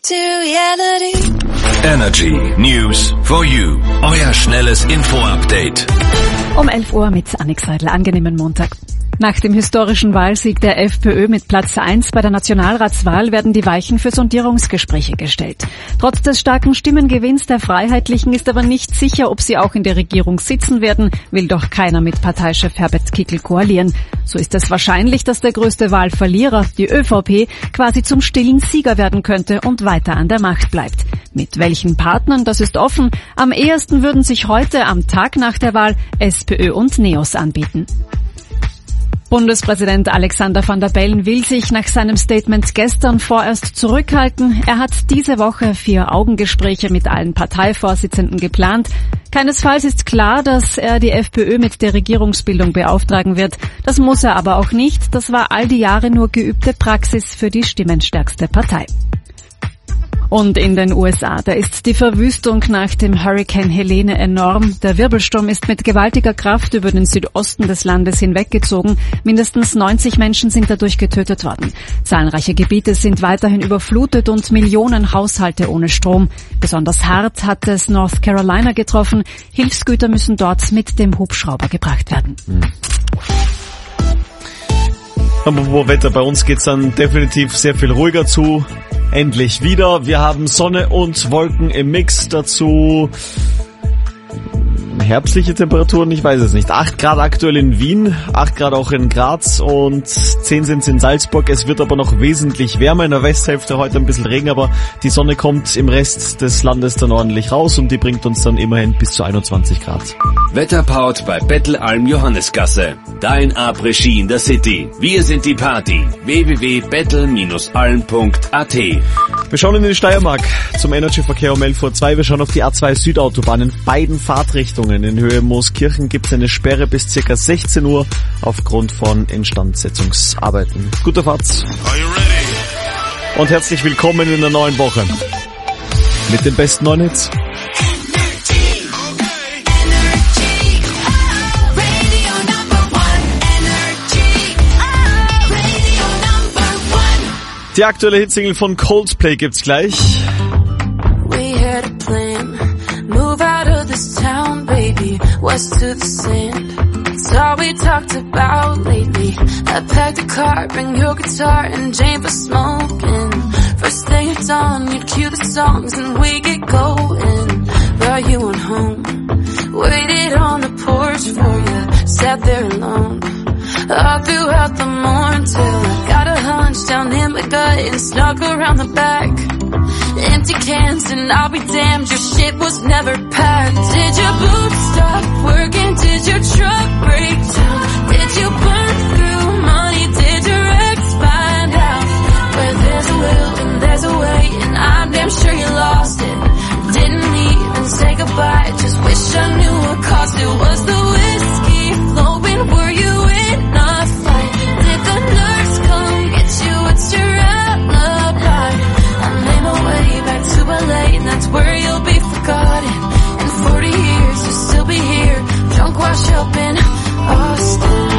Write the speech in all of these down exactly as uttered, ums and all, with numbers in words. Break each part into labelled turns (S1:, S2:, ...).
S1: to reality.
S2: Energy News for you. Euer schnelles Info-Update.
S3: Um elf Uhr mit Annik Seidel. Angenehmen Montag. Nach dem historischen Wahlsieg der FPÖ mit Platz eins bei der Nationalratswahl werden die Weichen für Sondierungsgespräche gestellt. Trotz des starken Stimmengewinns der Freiheitlichen ist aber nicht sicher, ob sie auch in der Regierung sitzen werden, will doch keiner mit Parteichef Herbert Kickl koalieren. So ist es wahrscheinlich, dass der größte Wahlverlierer, die ÖVP, quasi zum stillen Sieger werden könnte und weiter an der Macht bleibt. Mit welchen Partnern, das ist offen. Am ehesten würden sich heute, am Tag nach der Wahl, SPÖ und NEOS anbieten. Bundespräsident Alexander Van der Bellen will sich nach seinem Statement gestern vorerst zurückhalten. Er hat diese Woche vier Augengespräche mit allen Parteivorsitzenden geplant. Keinesfalls ist klar, dass er die FPÖ mit der Regierungsbildung beauftragen wird. Das muss er aber auch nicht. Das war all die Jahre nur geübte Praxis für die stimmenstärkste Partei. Und in den U S A, da ist die Verwüstung nach dem Hurrikan Helene enorm. Der Wirbelsturm ist mit gewaltiger Kraft über den Südosten des Landes hinweggezogen. Mindestens neunzig Menschen sind dadurch getötet worden. Zahlreiche Gebiete sind weiterhin überflutet und Millionen Haushalte ohne Strom. Besonders hart hat es North Carolina getroffen. Hilfsgüter müssen dort mit dem Hubschrauber gebracht werden.
S4: Apropos Wetter, bei uns geht's dann definitiv sehr viel ruhiger zu. Endlich wieder. Wir haben Sonne und Wolken im Mix, dazu herbstliche Temperaturen, ich weiß es nicht. acht Grad aktuell in Wien, acht Grad auch in Graz und zehn sind es in Salzburg. Es wird aber noch wesentlich wärmer in der Westhälfte, heute ein bisschen Regen, aber die Sonne kommt im Rest des Landes dann ordentlich raus und die bringt uns dann immerhin bis zu einundzwanzig Grad.
S2: Wetterpaut bei Bettelalm Johannesgasse. Dein Après-Ski in der City. Wir sind die Party. w w w punkt bettel Bindestrich alm punkt a t.
S4: Wir schauen in den Steiermark zum Energy-Verkehr um elf Uhr zwei. Wir schauen auf die A zwei Südautobahn in beiden Fahrtrichtungen. In Höhe Mooskirchen gibt es eine Sperre bis circa sechzehn Uhr aufgrund von Instandsetzungsarbeiten. Gute Fahrt. Und herzlich willkommen in der neuen Woche. Mit den besten neuen Hits. Die aktuelle Hitsingle von Coldplay gibt's gleich.
S1: We had a plan, move out of this town, baby, west to the sand. It's all we talked about lately. I packed a car, bring your guitar and Jane for smoking. First thing at dawn, you'd cue the songs and we get going. Brought you on home, waited on the porch for you, sat there alone. All throughout the morning till I got a hunch down in my gut and snuck around the back. Empty cans and I'll be damned, your shit was never packed. Did your boots stop working? Did your truck break down? Did you burn through money? Did your ex find out? Where there's a will and there's a way, and I'm damn sure you lost it. Didn't even say goodbye, just wish I knew what caused it. Was the whiskey flowing? Were you in a fight? Did the nurse come get you? It's your alibi. I made my way back to L A, and that's where you'll be forgotten. In forty years you'll still be here, drunk washed up in Austin.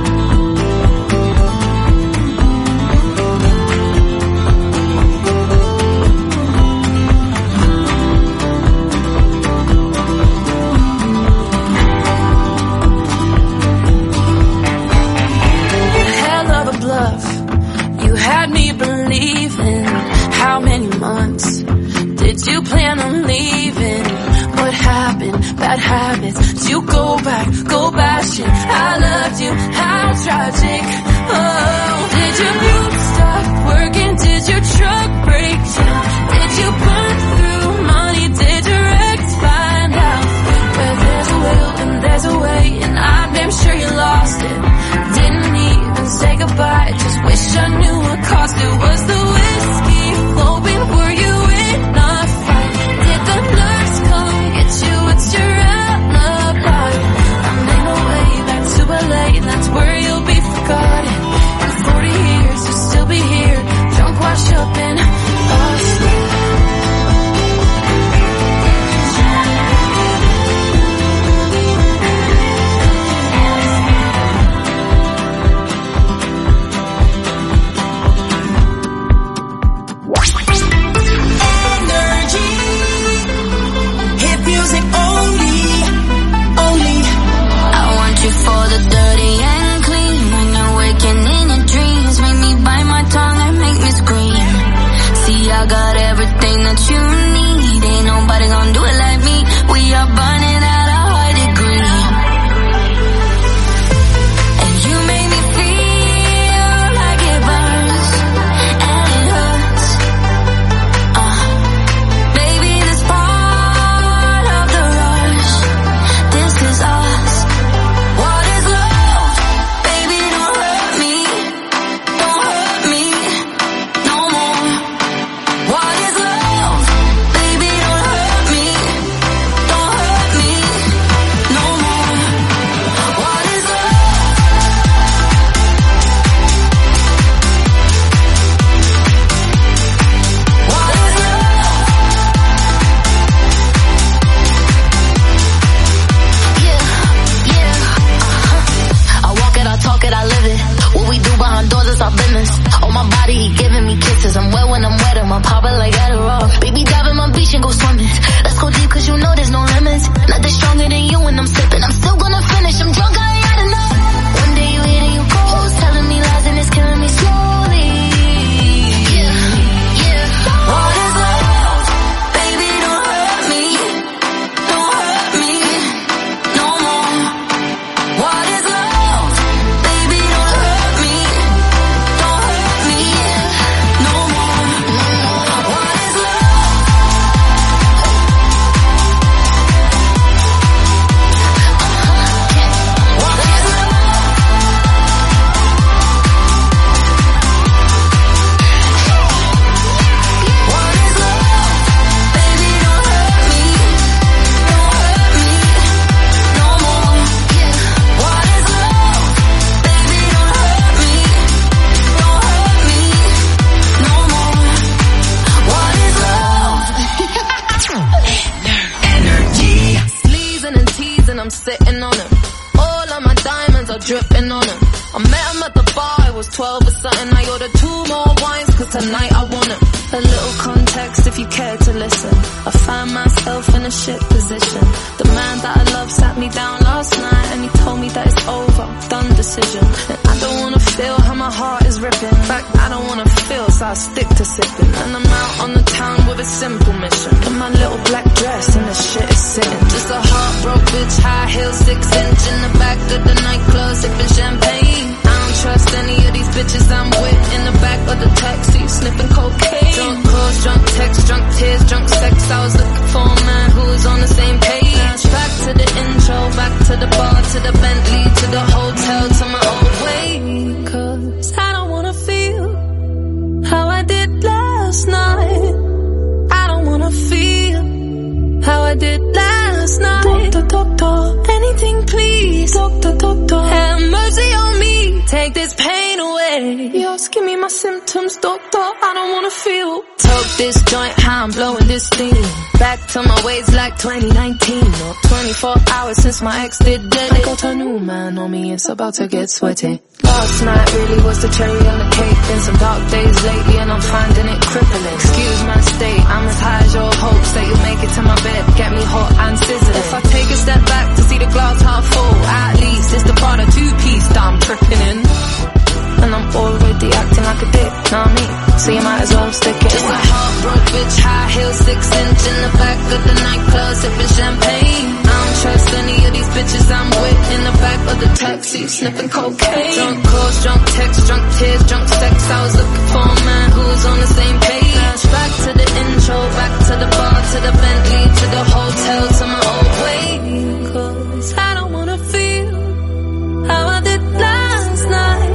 S1: How many months did you plan on leaving? What happened? Bad habits. Did you go back, go bashing? I loved you, how tragic. Oh, did your boots stop working? Did your truck break down? Did you burn through money? Did your ex find out? Where there's a will and there's a way, and I'm damn sure you lost it. Didn't even say goodbye, just wish I knew what caused it. Was the whiskey flowing? Were you in a fight? Did the nurse come get you? It's your alibi. I made my way back to L A, and that's where you'll be forgotten. In forty years sitting on him. All of my diamonds are dripping on him. I met him at the bar, I was twelve or something. I ordered two more wines, cause tonight I want him. A little context if you care to listen. I found myself in a shit position. The man that I love sat me down last night and he told me that it's over, done decision. And I don't wanna feel how my heart is ripping. In fact, I don't wanna feel, so I stick to sipping. And I'm out on the town with a simple mission. In my little black dress and the shit is sitting. Just a heartbroken bitch, high heels, six inch in the back of the nightclub, sipping champagne. I don't trust any of these bitches I'm with. In the back of the taxi, sniffing cocaine. Drunk calls, drunk texts, drunk tears, drunk sex. I was looking for a man who was on the same page. Back to the intro, back to the bar, to the Bentley, to the hotel, to my old way. Cause I don't wanna feel how I did last night. I don't wanna feel how I did last night. Doctor, doctor, anything please. Doctor, doctor, have mercy on me. Take this pain away. Just give me my symptoms, doctor. I don't wanna feel. Toke this joint, how I'm blowing this steam. Back to my ways like twenty nineteen. Or twenty-four hours since my ex did dead. I got a new man on me, it's about to get sweaty. Last night really was the cherry on the cake. Been some dark days lately and I'm finding it crippling. Excuse my state, I'm as high as your hopes that you'll make it to my bed. Get me hot and sizzling. If I take a step back to see the glass half full, at least it's the part of two-piece that I'm tripping in. And I'm already acting like a dick, know me, so you might as well stick it. Just a heartbroken bitch, high heels, six inch in the back of the nightclub, sipping champagne. I don't trust any of these bitches I'm with. In the back of the taxi, sniffing cocaine. Drunk calls, drunk texts, drunk tears, drunk sex. I was looking for a man who was on the same page. Back to the intro, back to the bar, to the Bentley, to the hotel, to my old way. Cause I don't wanna feel how I did last night.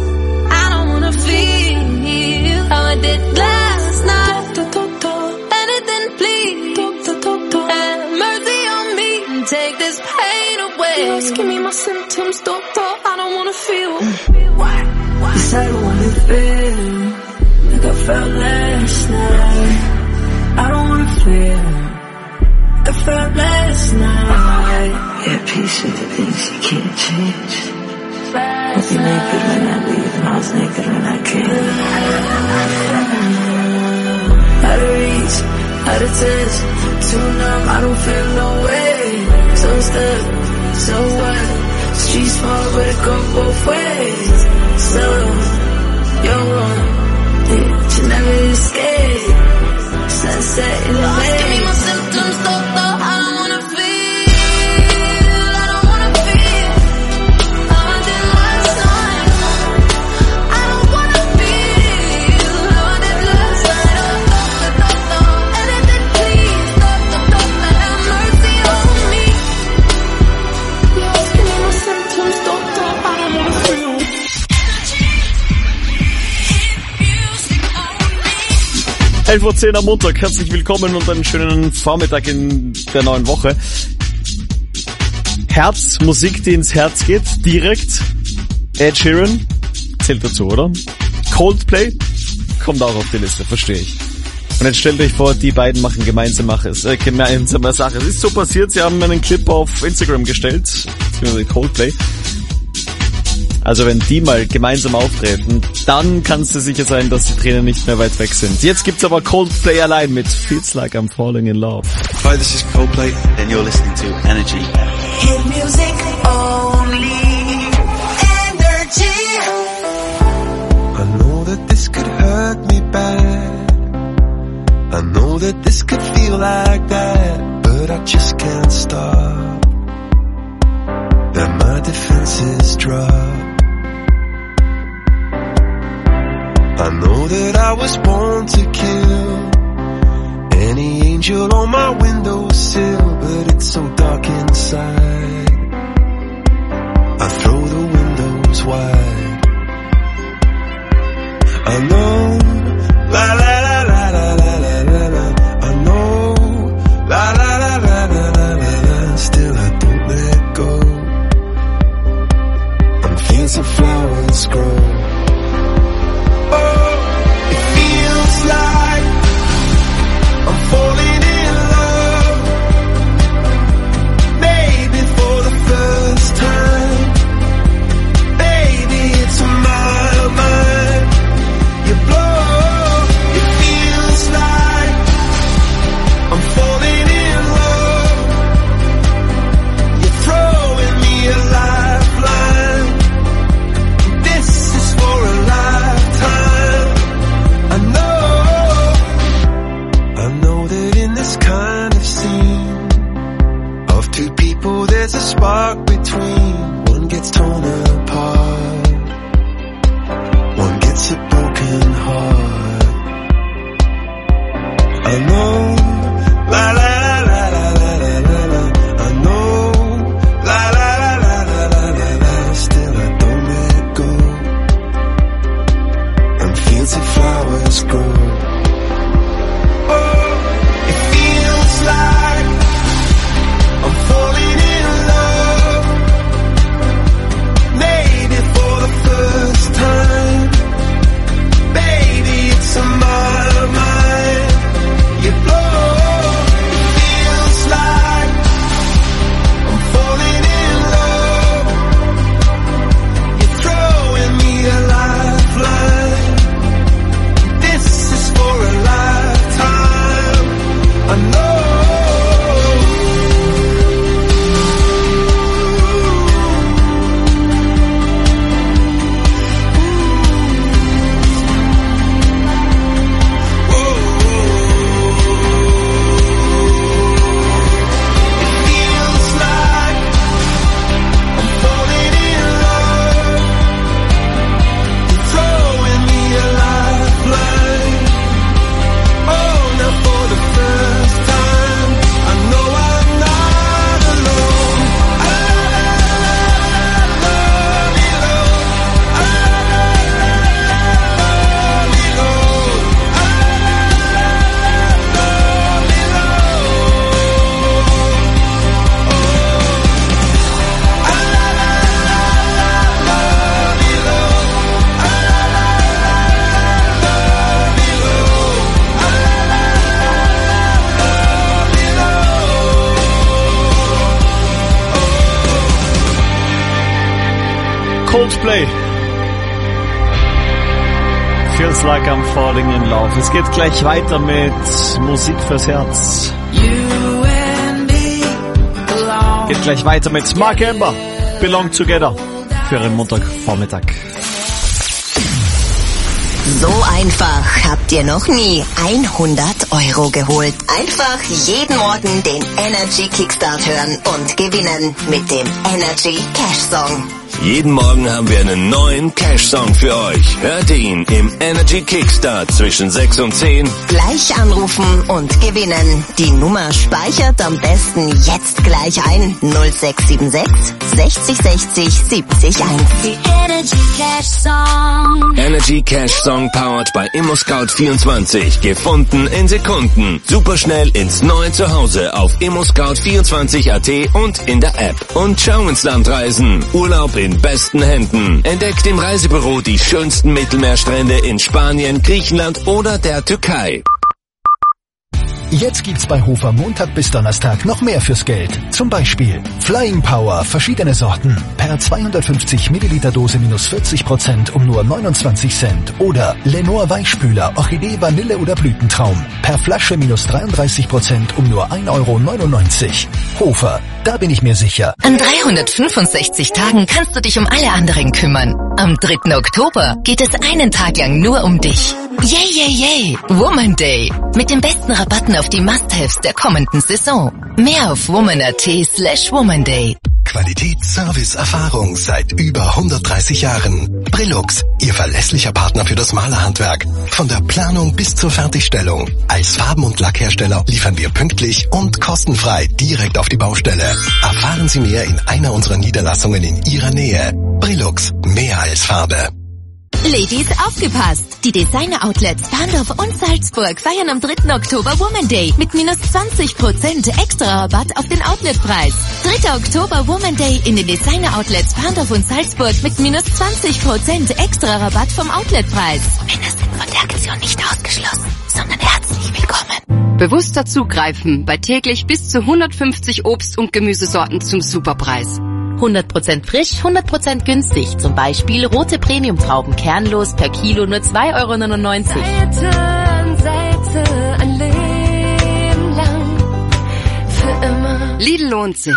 S1: Feel how I did last night. Doctor, doctor, anything please. Doctor, doctor, have mercy on me and take this pain away. Just give me my symptoms, doctor. I don't wanna feel. Why? Why? Cause I don't wanna feel like I felt last night. I don't wanna feel like I felt last night. Yeah, peace with the things you can't change. I was naked when I leave and I was naked when I came. Out of reach, out of touch, too numb, I don't feel no way. So stuck, so what? Streets small but it go both ways. So, you're wrong, yeah, you never escape. Sunset in the bay. Give me my symptoms, doctor, I don't wanna feel.
S4: elf Uhr zehn am Montag, herzlich willkommen und einen schönen Vormittag in der neuen Woche. Herz, Musik, die ins Herz geht, direkt. Ed Sheeran, zählt dazu, oder? Coldplay, kommt auch auf die Liste, verstehe ich. Und jetzt stellt euch vor, die beiden machen gemeinsame, äh, gemeinsame Sache. Es ist so passiert, sie haben einen Clip auf Instagram gestellt, beziehungsweise Coldplay. Also wenn die mal gemeinsam auftreten, dann kannst du sicher sein, dass die Tränen nicht mehr weit weg sind. Jetzt gibt's aber Coldplay allein mit Feels Like I'm Falling in Love.
S5: Hi, this is Coldplay and you're listening to Energy.
S6: Hit music only. Energy.
S7: I know that this could hurt me bad. I know that this could feel like that, but I just can't stop. That my defenses drop. I know that I was born to kill any angel on my windowsill, but it's so dark inside. I throw the windows wide. I know, la la la la la la la la la. I know, la la la la la la la la. Still I don't let go. I'm feeling some flowers grow. Oh, it feels like I'm falling in love. Maybe for the gets torn apart, one gets a broken heart. I know, la la la la la la la la. I know, la la la la la la la la. Still I don't let go, and fields of flowers grow. Oh, it feels like I'm falling in love, maybe for the first time. Baby, it's on my mind. You blow. It feels like I'm falling in love. You're throwing me a lifeline. This is for a lifetime. I know.
S4: Coldplay. Feels like I'm falling in love. Es geht gleich weiter mit Musik fürs Herz. Geht gleich weiter mit Mark Amber. Belong Together. Für Ihren Montagvormittag.
S8: So einfach habt ihr noch nie hundert Euro geholt. Einfach jeden Morgen den Energy Kickstart hören und gewinnen mit dem Energy Cash Song.
S2: Jeden Morgen haben wir einen neuen Cash-Song für euch. Hört ihr ihn im Energy Kickstart zwischen sechs und zehn.
S8: Gleich anrufen und gewinnen. Die Nummer speichert am besten jetzt gleich ein. null sechs sieben sechs sechzig sechzig siebzig eins.
S1: The Energy Cash Song.
S2: Energy Cash Song powered by ImmoScout vierundzwanzig. Gefunden in Sekunden. Superschnell ins neue Zuhause auf immoscout vierundzwanzig Punkt at und in der App. Und schau ins Land reisen. Urlaub in besten Händen. Entdeckt im Reisebüro die schönsten Mittelmeerstrände in Spanien, Griechenland oder der Türkei.
S9: Jetzt gibt's bei Hofer Montag bis Donnerstag noch mehr fürs Geld. Zum Beispiel Flying Power, verschiedene Sorten. Per zweihundertfünfzig Milliliter Dose minus vierzig Prozent um nur neunundzwanzig Cent. Oder Lenore Weichspüler, Orchidee, Vanille oder Blütentraum. Per Flasche minus dreiunddreißig Prozent um nur ein Euro neunundneunzig. Hofer, da bin ich mir sicher.
S10: An dreihundertfünfundsechzig Tagen kannst du dich um alle anderen kümmern. Am dritten Oktober geht es einen Tag lang nur um dich. Yay, yay, yay! Woman Day. Mit den besten Rabatten auf die Must-Haves der kommenden Saison. Mehr auf woman.at slash Woman Day.
S9: Qualität, Service, Erfahrung seit über hundertdreißig Jahren. Brillux, Ihr verlässlicher Partner für das Malerhandwerk. Von der Planung bis zur Fertigstellung. Als Farben- und Lackhersteller liefern wir pünktlich und kostenfrei direkt auf die Baustelle. Erfahren Sie mehr in einer unserer Niederlassungen in Ihrer Nähe. Brillux, mehr als Farbe.
S10: Ladies, aufgepasst! Die Designer-Outlets Bahndorf und Salzburg feiern am dritten Oktober Woman Day mit minus zwanzig Prozent extra Rabatt auf den Outletpreis. dritter Oktober Woman Day in den Designer-Outlets Bahndorf und Salzburg mit minus zwanzig Prozent extra Rabatt vom Outletpreis. Männer sind von der Aktion nicht ausgeschlossen, sondern herzlich willkommen.
S11: Bewusster zugreifen bei täglich bis zu hundertfünfzig Obst- und Gemüsesorten zum Superpreis.
S12: hundert Prozent frisch, hundert Prozent günstig. Zum Beispiel rote Premium-Trauben kernlos per Kilo nur zwei Euro neunundneunzig.
S1: Seite an Seite, ein Leben lang, für immer.
S11: Lidl lohnt sich.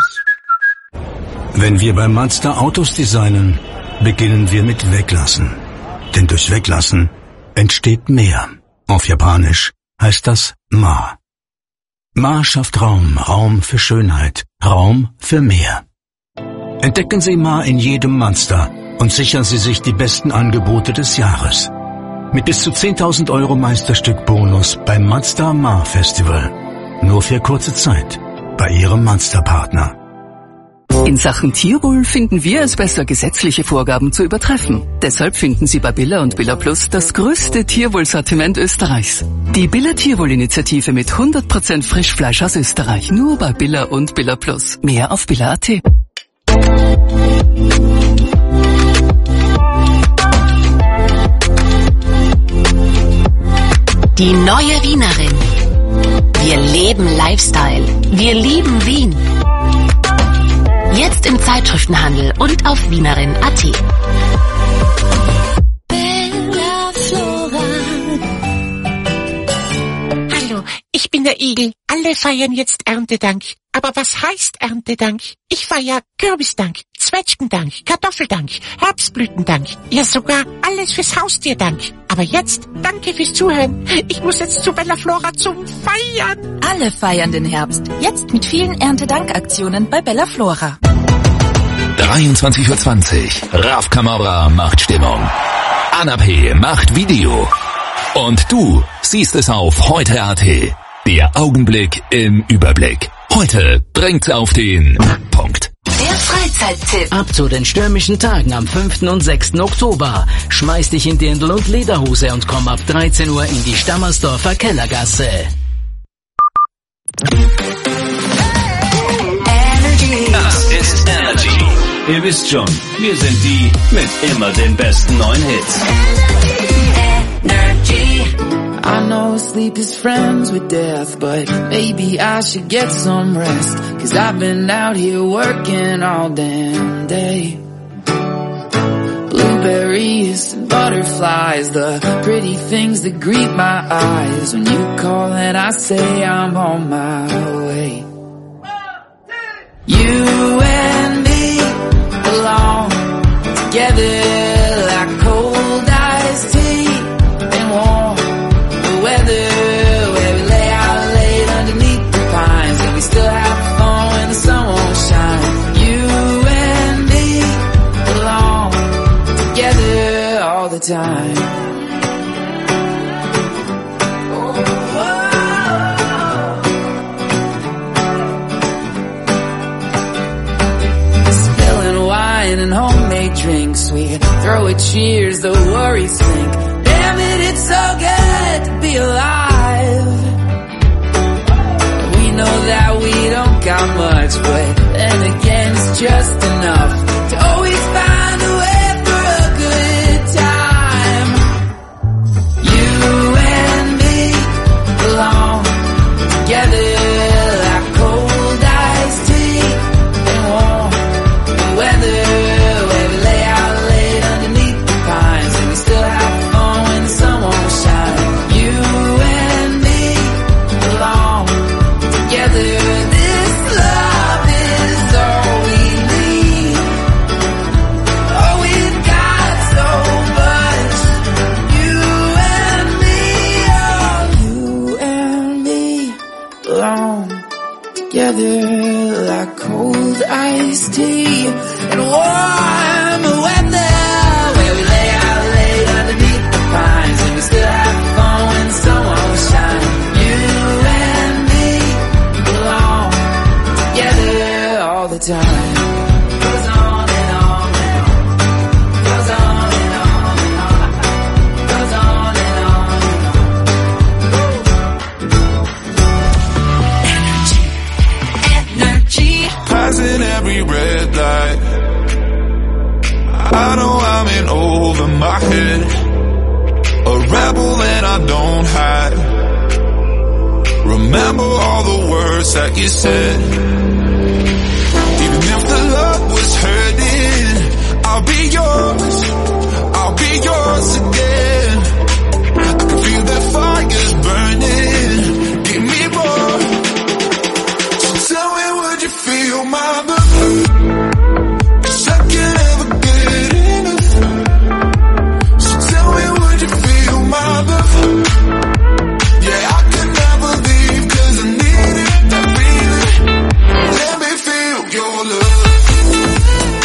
S13: Wenn wir bei Mazda Autos designen, beginnen wir mit Weglassen. Denn durch Weglassen entsteht mehr. Auf Japanisch heißt das Ma. Ma schafft Raum, Raum für Schönheit, Raum für mehr. Entdecken Sie Mar in jedem Monster und sichern Sie sich die besten Angebote des Jahres. Mit bis zu zehntausend Euro Meisterstück-Bonus beim Mazda Mar Festival. Nur für kurze Zeit bei Ihrem Mazda-Partner.
S14: In Sachen Tierwohl finden wir es besser, gesetzliche Vorgaben zu übertreffen. Deshalb finden Sie bei Billa und Billa Plus das größte Tierwohlsortiment Österreichs. Die Billa Tierwohl-Initiative mit hundert Prozent Frischfleisch aus Österreich. Nur bei Billa und Billa Plus. Mehr auf billa punkt at.
S10: Die neue Wienerin. Wir leben Lifestyle. Wir lieben Wien. Jetzt im Zeitschriftenhandel und auf wienerin punkt at.
S15: Bella Flora. Hallo, ich bin der Igel. Alle feiern jetzt Erntedank. Aber was heißt Erntedank? Ich feier Kürbisdank, Zwetschgendank, Kartoffeldank, Herbstblütendank. Ja, sogar alles fürs Haustierdank. Aber jetzt, danke fürs Zuhören. Ich muss jetzt zu Bella Flora zum Feiern.
S16: Alle feiern den Herbst. Jetzt mit vielen Erntedankaktionen bei Bella Flora.
S17: dreiundzwanzig Uhr zwanzig. Raf Kamora macht Stimmung. Anna P. macht Video. Und du siehst es auf heute punkt at. Der Augenblick im Überblick. Heute bringt's auf den Punkt.
S10: Der Freizeittipp.
S18: Ab zu den stürmischen Tagen am fünften und sechsten Oktober. Schmeiß dich in Dirndl und Lederhose und komm ab dreizehn Uhr in die Stammersdorfer Kellergasse.
S2: Das ist Energy. Ihr wisst schon, wir sind die mit immer den besten neuen Hits.
S1: Energy. I know sleep is friends with death, but maybe I should get some rest, 'cause I've been out here working all damn day. Blueberries and butterflies, the pretty things that greet my eyes when you call and I say I'm on my way. You and me belong together like cold iced tea and warm weather, where we lay out late underneath the pines and we still have fun when the sun won't shine. You and me belong together all the time. Spilling wine and homemade drinks, we throw a cheers, the worries sink. Damn it, it's so good to be alive. We know that we don't got much, but then again it's just enough to always find a way for a good time. You and me belong together like cold iced tea and warm weather, where we lay out late underneath the pines and we still have fun when the sun won't shine. You and me belong together. This love is all we need. Oh, we've got so much. You and me, oh, you and me belong together like cold iced tea and warm weather, where we lay out late underneath the pines and we still have fun when the sun won't shine. You and me belong together all the time. Goes on and on and on. Goes on and on and on. Goes on and on and on. Energy.
S19: Passing every red light, I know I'm in over my head, a rebel and I don't hide. Remember all the words that you said. Even if the love was hurting, I'll be yours, I'll be yours again. I can feel the fires burning, give me more. So tell me, would you feel my love?
S1: Your love.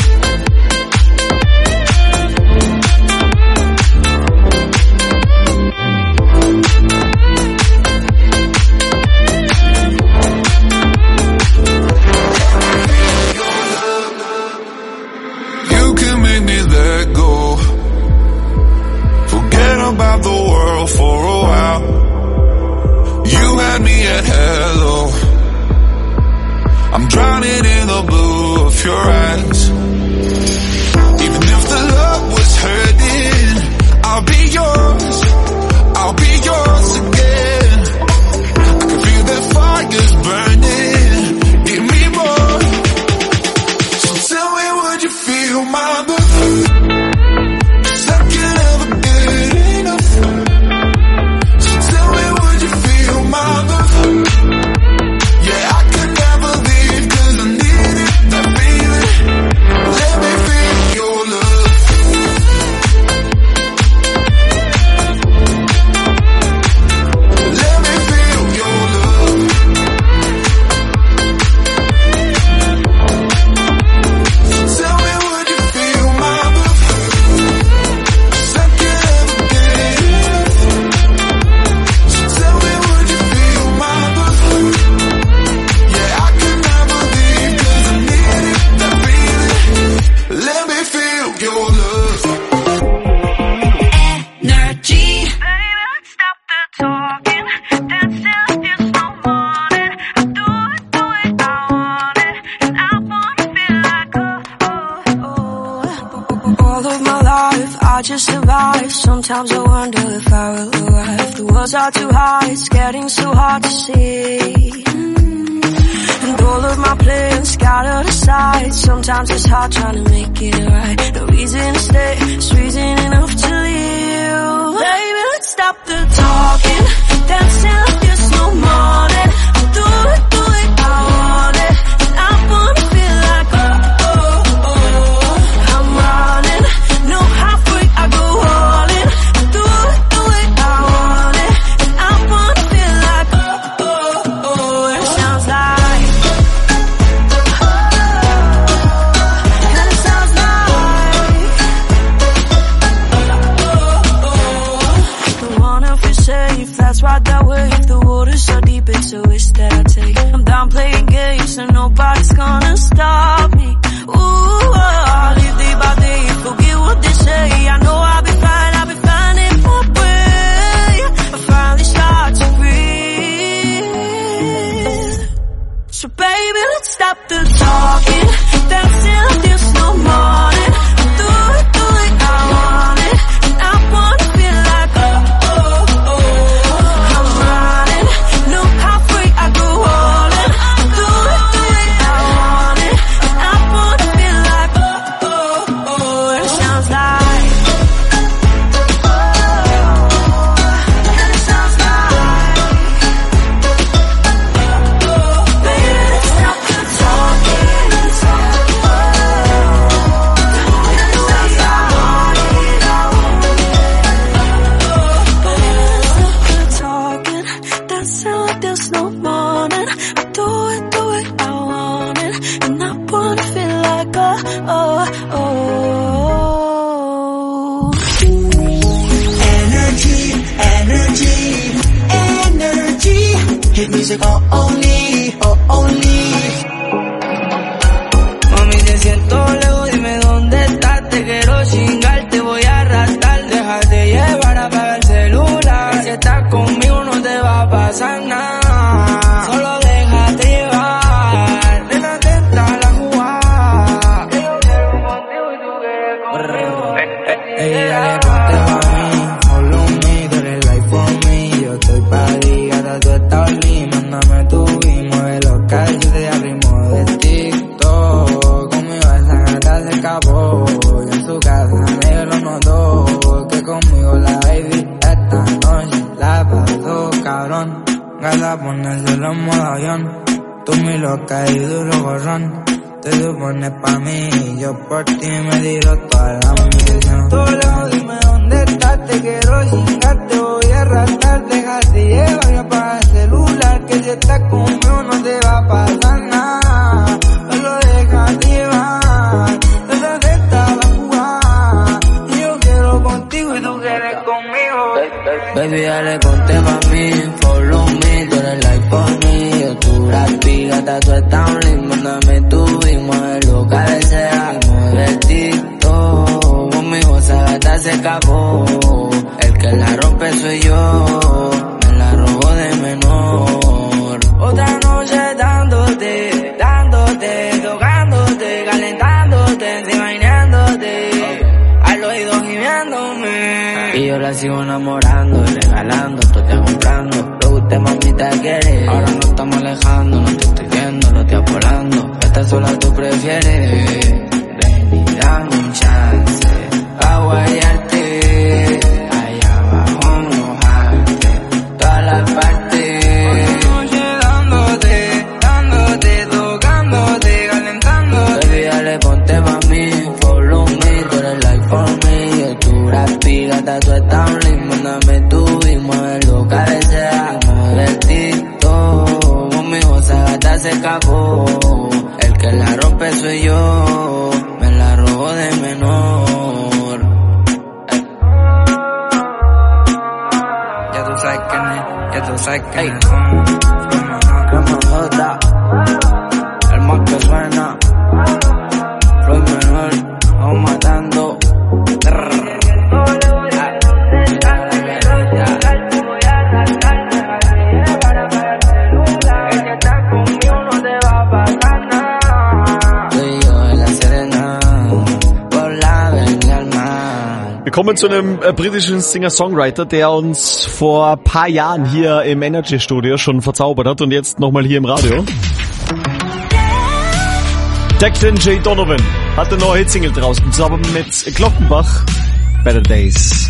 S19: hello. I'm drowning in the blue of your eyes. Even if the love was hurting, I'll be yours, I'll be yours again. I can feel the fires burning, give me more. So tell me, would you feel my love? 'Cause I can never get enough. So tell me, would you feel my love? Yeah, I could never leave 'cause I need it, that feeling. Let me feel your love. Let me feel your love. So tell me, would you feel my love? 'Cause I can never get enough. So tell me, would you feel my love? Yeah, I could never leave 'cause I need it, that feeling. Let me feel your love.
S1: Energy. Baby, let's stop the talking. Dancing like there's no morning. I do it the way I want it, and I wanna feel like oh, oh, oh. All of my life, I just survive. Sometimes I wonder if I will arrive. The words are too high, it's getting so hard to see. And all of my plans scattered aside. Sometimes it's hard trying to make it right. No reason to stay, it's reason enough to leave. Baby, let's stop the talking. Dancing like there's no morning. I'll do it the way I want it, and I wanna feel like oh, oh, oh. I'm running, no halfway, I go all in. I'll do it the way I want it, and I wanna feel like oh, oh, oh. And it sounds like and it sounds like I wanna feel safe, that's right that way. If the water's so deep, it's a risk that I take. I'm done playing games, and nobody's gonna stop me. Ooh, I'll live day by day, forget what they say. I know I'll be fine, I'll be fine if I pray. I finally start to breathe. So baby, let's stop the talking. Dancing like there's no morning. I'll do it the way I want it, and I wanna feel like oh, oh, oh. I'm running, no halfway, I go all in. I'll do it the way I want it, and I wanna feel like oh, oh, oh. And it sounds like and it sounds like baby, let's stop the talking. And it sounds like talking, dancing like there's no morning. I do it the way I want it, and I wanna feel like oh, oh, oh.
S6: Energy, energy, energy. Hit music oh, only, oh, only.
S1: Mami, te siento lejos, dime dónde estás. Te quiero chingar, te voy a arrastrar. Déjate llevar, apaga el celular. Si estás conmigo no te va a pasar nada. Solo déjate llevar. Nena, te entra la jugada. Yo quiero contigo y tú quieres conmigo.
S20: Ey, dale, ponte pa' mí, follow me, tú eres life for me. Yo estoy pa' ti, gata, tú estás lindo. Mándame tu beat, mueve los callos de al ritmo de TikTok. Conmigo esa gata se escapó, y en su casa negro lo notó. Que conmigo la baby esta noche la pasó cabrón. Gata, ponérselo en modo avión. Tú mi loca y duro gorrón. Te supones pa' mí, y yo por ti me tiro toda la misión. Tú lejos, dime dónde estás, te quiero chingar, te voy a arrastrar. Déjate llevar, y apaga el celular, que si estás conmigo no te va a pasar nada. Solo déjate llevar, esa está la jugada. Y yo quiero contigo y tú quieres conmigo. Baby, dale, ponte pa' mí, follow me, tú eres like for me. Yo tu rapi, gata, tú estás lindo. Mándame tu beat, mueve lo que desea, mueve el TikTok. Conmigo esa gata se escapó, el que la rompe soy yo. Me la robo de menor. sola tú prefieres. Ven y dame un chance pa' guayarte, allá abajo mojarte, toda la parte. Noche dándote, dándote, tocándote, calentándote. Baby, dale, ponte pa' mí, follow me, tú eres like for me. Yo tu rapi, gata, tú estás un link, mándame tú y mueve lo que deseas, mueve el tito. Conmigo esa gata se escapó, el que la rompe soy yo, me la robo de menor. Ey. Ya tú sabes quién es, ya tú sabes quién es. Que me joda, el más que suena, Floyd menor, vamos matando.
S4: Wir kommen zu einem äh, britischen Singer-Songwriter, der uns vor ein paar Jahren hier im Energy-Studio schon verzaubert hat und jetzt nochmal hier im Radio. Declan J. Donovan hat eine neue Single draußen, zusammen mit Glockenbach, Better Days.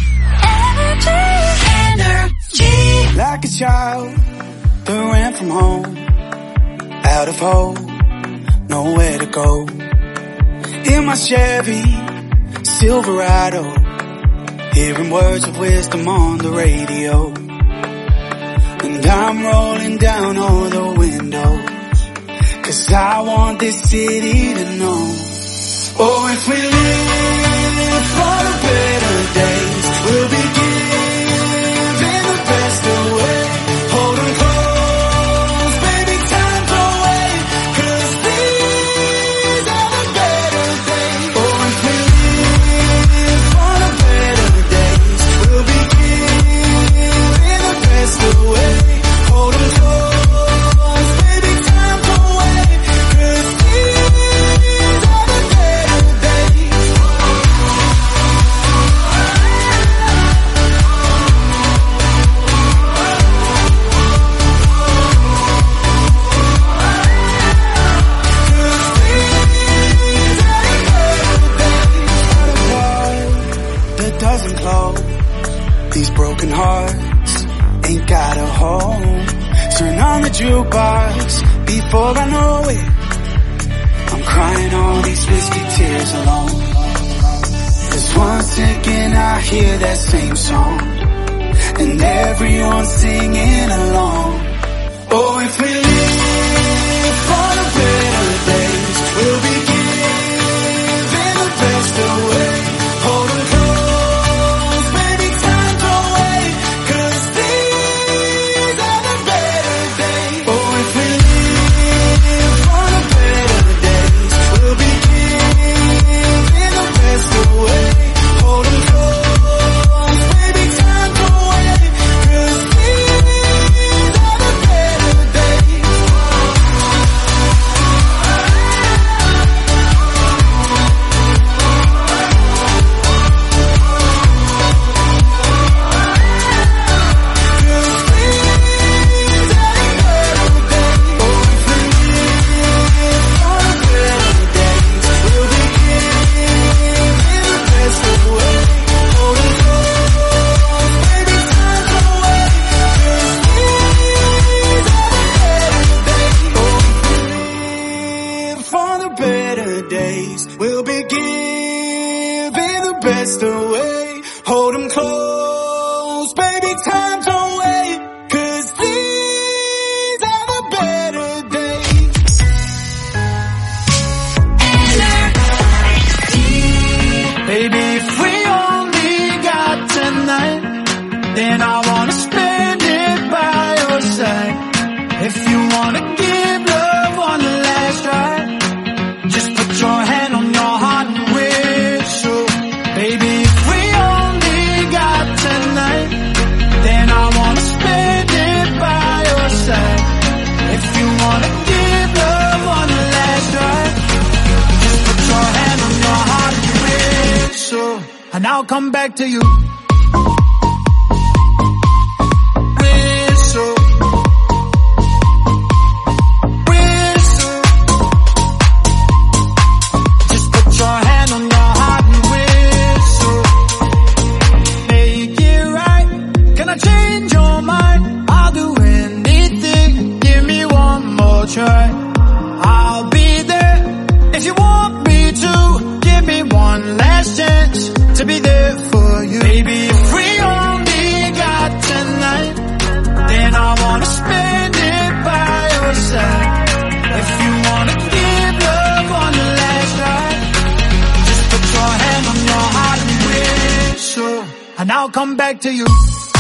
S6: Energy. Like a child that ran from home, out of hope, nowhere to go. In my Chevy Silverado, hearing words of wisdom on the radio. And I'm rolling down all the windows, 'cause I want this city to know. Oh, if we live for the better days, we'll be giving the best away. Hold 'em close, baby, time's away, 'cause these are the better days. Oh, if we live for the better days, we'll be giving the best away. Hold 'em close, baby, time's away, 'cause these are the better days. That doesn't close. These broken hearts ain't got a home. Turn on the jukebox before I know it. I'm crying all these whiskey tears alone. 'Cause one second I hear that same song, and everyone's singing along. Oh, if we live for the better days, we'll be giving the best away. Hold 'em close, baby, time's away, 'cause these are the better days. Oh, if we live for the better days, we'll be giving the best away. Hold 'em close, baby, time's away, 'cause these are the better days. For the better days, we'll be giving the best away. Hold 'em close, baby, time's away, 'cause these are the better days. Baby, if we only got tonight, then I wanna spend it by your side. If you wanna give love one last try, just put your hand on your heart and whistle. Baby, if we only got tonight, then I wanna spend it by your side. If you wanna give love one last try, just put your hand on your heart and whistle, and I'll come back to you. Whistle. Whistle. try. I'll be there if you want me to. Give me one last chance to be there for you. Baby, if we only got tonight, then I wanna spend it by your side. If you wanna give love on the last ride, just put your hand on your heart and whistle, and I'll come back to you.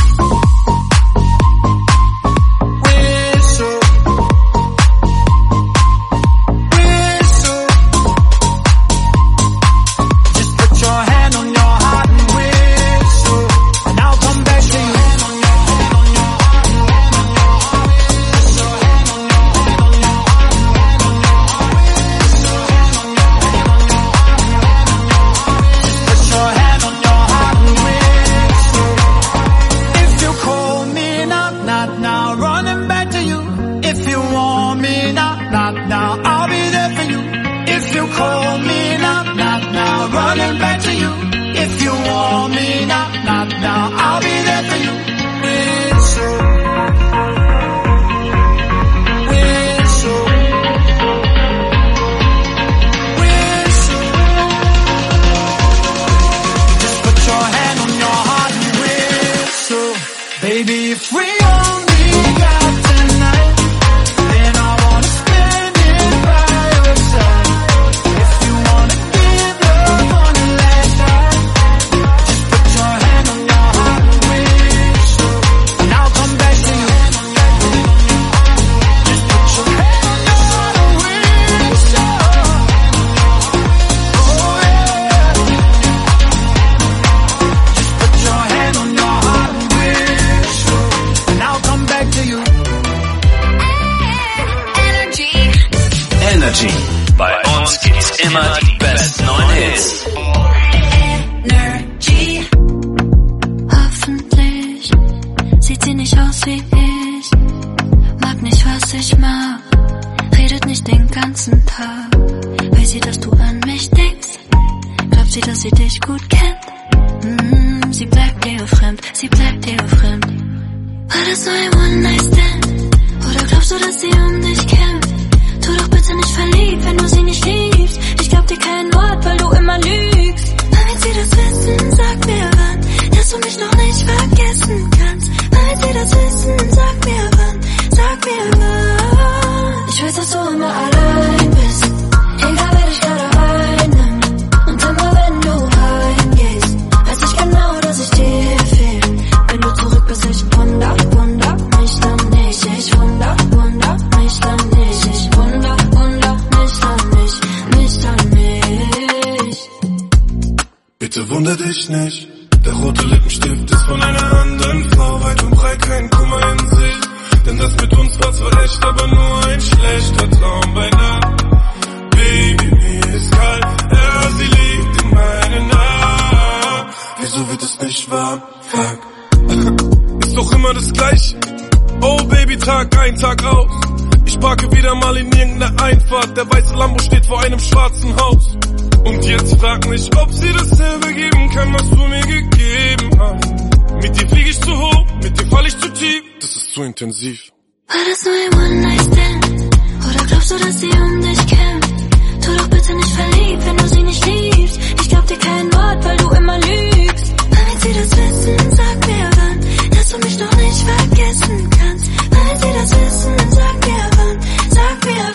S6: Intensiv.
S1: War das nur ein One-Night-Stand? Oder glaubst du, dass sie um dich kämpft? Tu doch bitte nicht verliebt, wenn du sie nicht liebst. Ich glaub dir kein Wort, weil du immer lügst. Wenn sie das wissen, sag mir wann, dass du mich noch nicht vergessen kannst. Wenn sie das wissen, sag mir wann, sag mir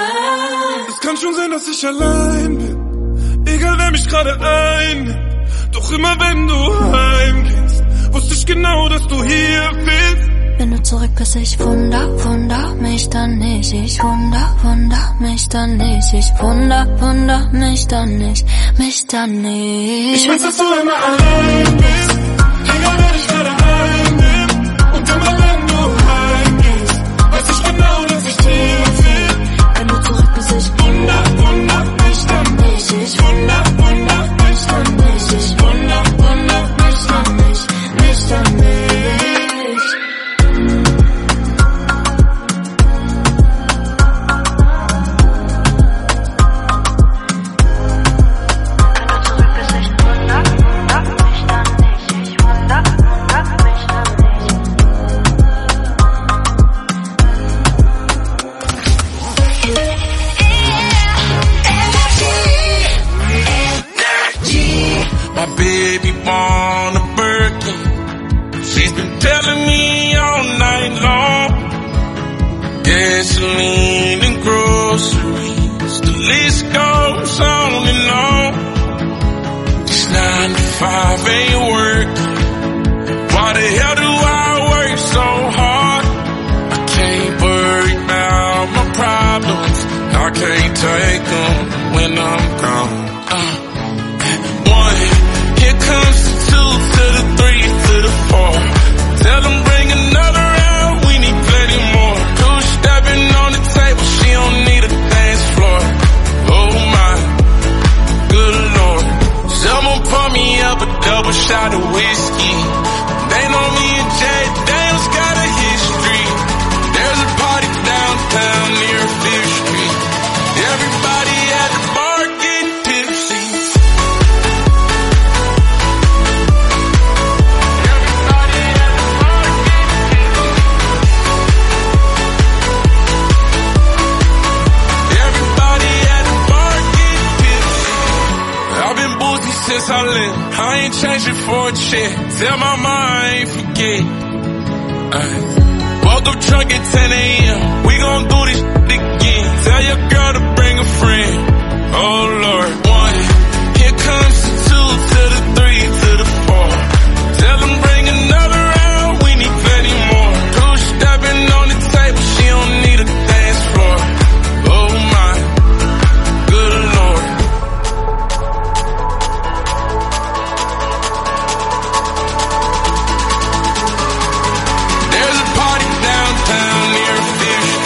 S1: wann.
S19: Es kann schon sein, dass ich allein bin, egal wer mich gerade einnimmt. Doch immer wenn du heimgehst, wusste ich genau, dass du hier bist.
S1: Wenn du zurück bist, ich wunder, wunder mich dann nicht. Ich wunder, wunder mich dann nicht. Ich wunder, wunder mich dann nicht. Mich dann nicht.
S19: Ich weiß, dass du immer allein bist, egal wer dich gerade einnimmt. Und immer wenn du heimgehst, weiß ich genau, dass ich hier bin.
S1: Wenn du zurück bist, ich wunder, wunder mich dann nicht. Ich wunder, wunder mich dann nicht. Ich wunder, wunder mich dann nicht. Mich dann nicht. Wunder,
S19: five ain't work. Why the hell do I work so hard? I can't worry about my problems. I can't take them when I'm gone. Uh, one, here comes the two to the three to the four. Tell them bring another round, we need plenty more. Two stepping on the table, she don't need a dance floor. Oh my, good lord. Someone pour me up a double shot of whiskey. They know me and Jay Daniels got a history. There's a party downtown near Fifth Street. Everybody at the bar getting tipsy. Everybody at the bar getting tipsy. Everybody at the bar getting tipsy. I've been boozy since I left. I ain't changing for a check. Tell my mom I ain't forget. Uh, woke up drunk at ten a.m. We gon' do this shit again. Tell your girl to bring a friend. Oh Lord. One, here comes the two to the three to the four. Tell them bring another round, we need plenty more. Two stepping on the table, she don't need a dance floor. Oh my, good lord. There's a party downtown near Fifth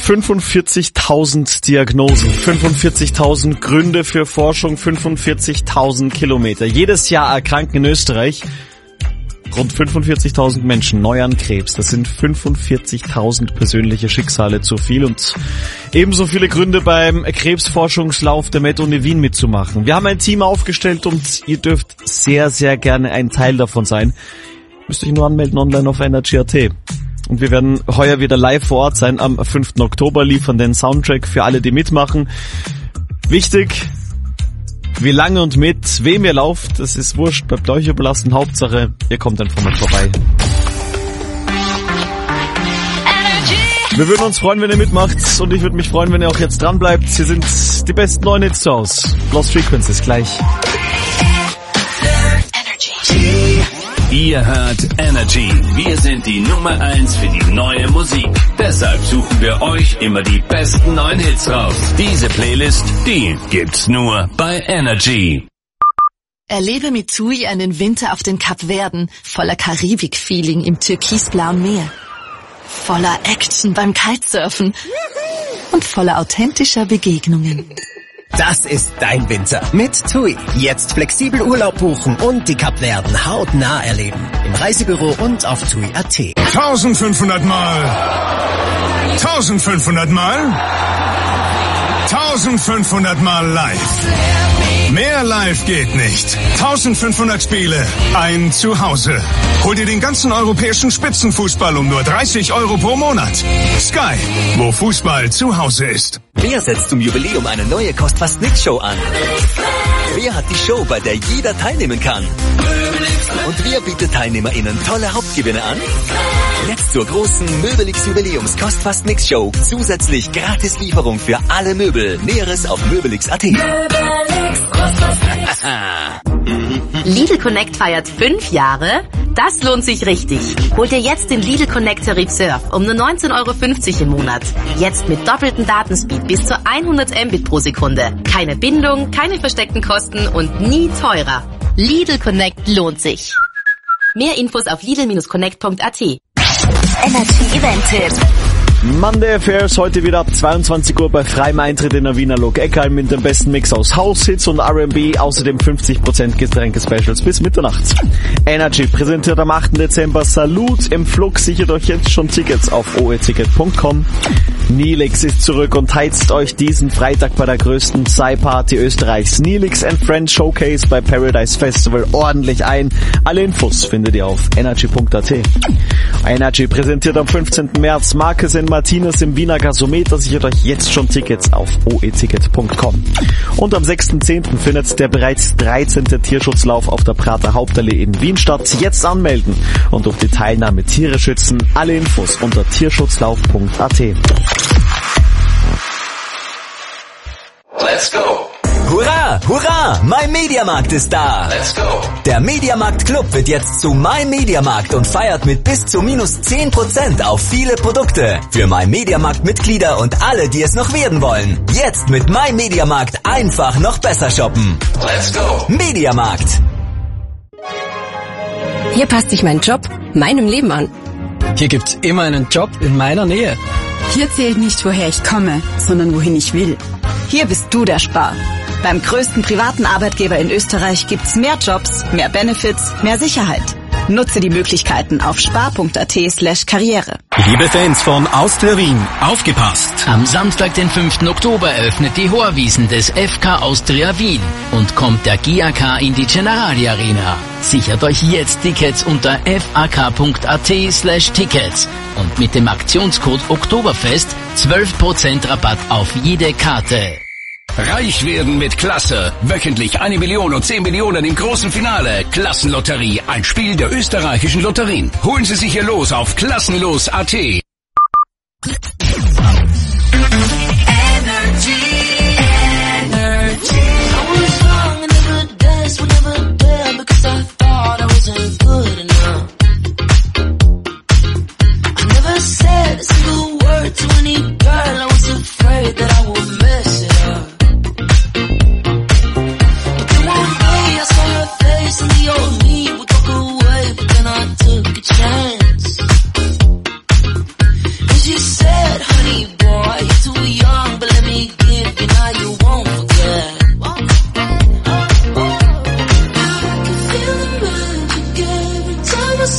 S4: fünfundvierzigtausend Diagnosen, fünfundvierzigtausend Gründe für Forschung, fünfundvierzigtausend Kilometer. Jedes Jahr erkranken in Österreich rund fünfundvierzigtausend Menschen neu an Krebs. Das sind fünfundvierzigtausend persönliche Schicksale zu viel und ebenso viele Gründe beim Krebsforschungslauf der Med-Uni Wien mitzumachen. Wir haben ein Team aufgestellt und ihr dürft sehr, sehr gerne ein Teil davon sein. Müsst euch nur anmelden online auf energy punkt at. Und wir werden heuer wieder live vor Ort sein am fünften Oktober, liefern den Soundtrack für alle, die mitmachen. Wichtig, wie lange und mit wem ihr lauft, das ist wurscht, bleibt euch überlassen. Hauptsache, ihr kommt einfach mal vorbei. Wir würden uns freuen, wenn ihr mitmacht und ich würde mich freuen, wenn ihr auch jetzt dran bleibt. Hier sind die besten neuen Hits zu Hause. Lost Frequencies gleich.
S2: Ihr hört Energy. Wir sind die Nummer eins für die neue Musik. Deshalb suchen wir euch immer die besten neuen Hits raus. Diese Playlist, die gibt's nur bei Energy.
S16: Erlebe mit TUI einen Winter auf den Kapverden, voller Karibik-Feeling im türkisblauen Meer. Voller Action beim Kitesurfen und voller authentischer Begegnungen.
S21: Das ist dein Winter mit TUI. Jetzt flexibel Urlaub buchen und die Kapverden hautnah erleben. Im Reisebüro und auf tui punkt at.
S22: eintausendfünfhundert Mal. eintausendfünfhundert Mal. eintausendfünfhundert Mal live. Mehr live geht nicht. eintausendfünfhundert Spiele, ein Zuhause. Hol dir den ganzen europäischen Spitzenfußball um nur dreißig Euro pro Monat. Sky, wo Fußball zu Hause ist.
S23: Wer setzt zum Jubiläum eine neue Kost fast nix Show an? Wer hat die Show, bei der jeder teilnehmen kann? Und wer bietet TeilnehmerInnen tolle Hauptgewinne an? Jetzt zur großen Möbelix Jubiläums Kost fast nix Show. Zusätzlich gratis Lieferung für alle Möbel. Näheres auf möbelix punkt at.
S12: Lidl Connect feiert fünf Jahre. Das lohnt sich richtig. Holt dir jetzt den Lidl Connect Tarif Surf um nur neunzehn Euro fünfzig im Monat. Jetzt mit doppeltem Datenspeed bis zu hundert Mbit pro Sekunde. Keine Bindung, keine versteckten Kosten und nie teurer. Lidl Connect lohnt sich. Mehr Infos auf lidl Bindestrich connect punkt at.
S8: Energy Event-Tipp.
S4: Monday Affairs heute wieder ab zweiundzwanzig Uhr bei freiem Eintritt in der Wiener Lok Eckheim mit dem besten Mix aus House-Hits und R and B, außerdem fünfzig Prozent Getränke-Specials bis Mitternacht. Energy präsentiert am achten Dezember Salut im Flug, sichert euch jetzt schon Tickets auf o e ticket punkt com. Neelix ist zurück und heizt euch diesen Freitag bei der größten Psy-Party Österreichs. Neelix and Friends Showcase bei Paradise Festival ordentlich ein. Alle Infos findet ihr auf energy punkt at. Energy präsentiert am fünfzehnten März Marcus and Martinez im Wiener Gasometer, sichert euch jetzt schon Tickets auf o e ticket punkt com. Und am sechsten zehnten findet der bereits dreizehnte Tierschutzlauf auf der Prater Hauptallee in Wien statt. Jetzt anmelden und durch die Teilnahme Tiere schützen. Alle Infos unter tierschutzlauf punkt at.
S17: Let's go! Hurra, hurra! Mein Mediamarkt ist da! Let's go! Der Mediamarkt Club wird jetzt zu Mein Mediamarkt und feiert mit bis zu minus zehn Prozent auf viele Produkte. Für Mein Mediamarkt Mitglieder und alle, die es noch werden wollen. Jetzt mit Mein Mediamarkt einfach noch besser shoppen. Let's go! Mediamarkt!
S24: Hier passt sich mein Job meinem Leben an.
S25: Hier gibt's immer einen Job in meiner Nähe.
S26: Hier zählt nicht, woher ich komme, sondern wohin ich will. Hier bist du der Spar. Beim größten privaten Arbeitgeber in Österreich gibt's mehr Jobs, mehr Benefits, mehr Sicherheit. Nutze die Möglichkeiten auf spar punkt at slash karriere.
S27: Liebe Fans von Austria Wien, aufgepasst!
S18: Am Samstag, den fünften Oktober, eröffnet die Horwiesen des F K Austria Wien und kommt der G A K in die Generali Arena. Sichert euch jetzt Tickets unter f a k punkt at slash tickets und mit dem Aktionscode Oktoberfest zwölf Prozent Rabatt auf jede Karte.
S27: Reich werden mit Klasse. Wöchentlich eine Million und zehn Millionen im großen Finale. Klassenlotterie, ein Spiel der österreichischen Lotterien. Holen Sie sich hier los auf klassenlos punkt at.
S1: Chance.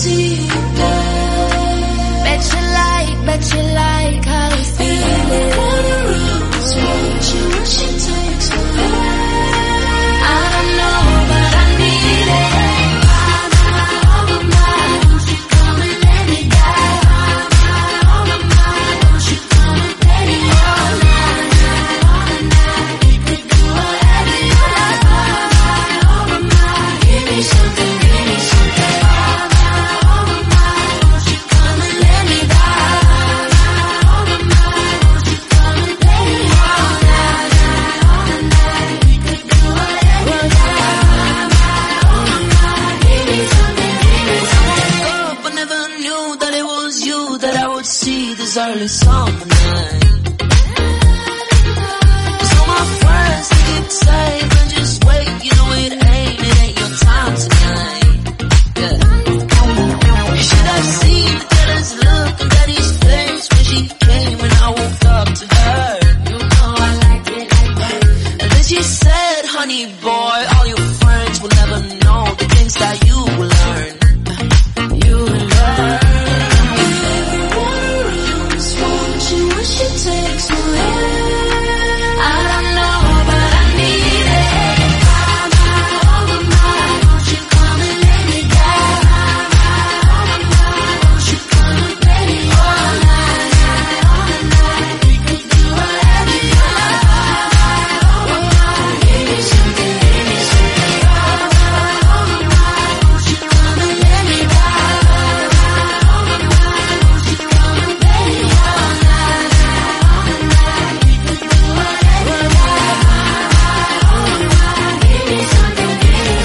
S1: see you there. Bet you like, bet you like how you feel it. So what you, what you takes me. I don't know, but I need it. Oh my, won't you come and let me die? Oh my, won't you come and let me all night, all night. We could do whatever you like. Oh my, give me something, give me something. Oh my, won't you come and let me die? Oh my, won't you come and let me all night, all night. We could do whatever you like. Oh my, give me something, give me something. Up, I never knew that it was you that I would see this early summer night. So my friends they keep saying, "But just wait, you know it ain't, it ain't your time tonight." Yeah. You should have seen the jealous look on Daddy's face when she came when I woke up to her. You know I like it like that. And then she said, "Honey boy, all your friends will never know the things that you will learn." You will learn. What you, what you takes away. I don't know, but I need it. Oh my, won't you come and let me die? Oh my, won't you come and let me all night, all night. We could do whatever you like. Oh my, give me something, give me something. Oh my, won't you come and let me die? Oh my, won't you come and let me all night, all night. We could do whatever you like. Oh my, give me something, give me